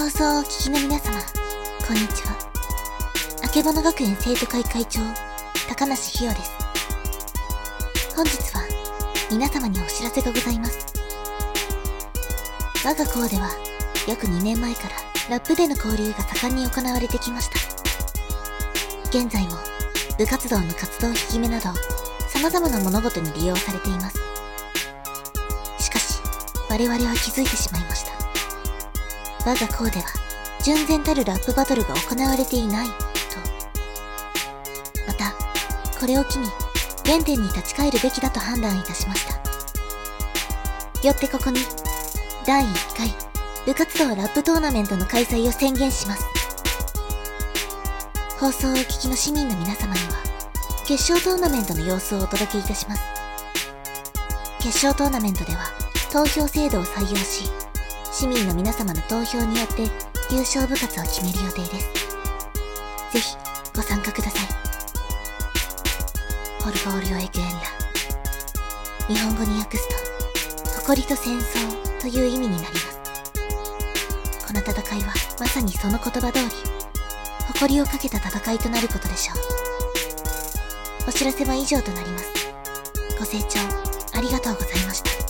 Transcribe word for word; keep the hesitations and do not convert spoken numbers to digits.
放送をお聞きの皆様、こんにちは。あけぼの学園生徒会会長、高梨ひよです。本日は皆様にお知らせがございます。我が校では約にねんまえからラップでの交流が盛んに行われてきました。現在も部活動の活動引き目など様々な物事に利用されています。しかし我々は気づいてしまいました。我が校では純然たるラップバトルが行われていないと。またこれを機に原点に立ち返るべきだと判断いたしました。よってここにだいいっかい部活動ラップトーナメントの開催を宣言します。放送をお聞きの市民の皆様には決勝トーナメントの様子をお届けいたします。決勝トーナメントでは投票制度を採用し、市民の皆様の投票によって優勝部活を決める予定です。ぜひご参加ください。ホルボールオエグエンラ。日本語に訳すと誇りと戦争という意味になります。この戦いはまさにその言葉通り誇りをかけた戦いとなることでしょう。お知らせは以上となります。ご清聴ありがとうございました。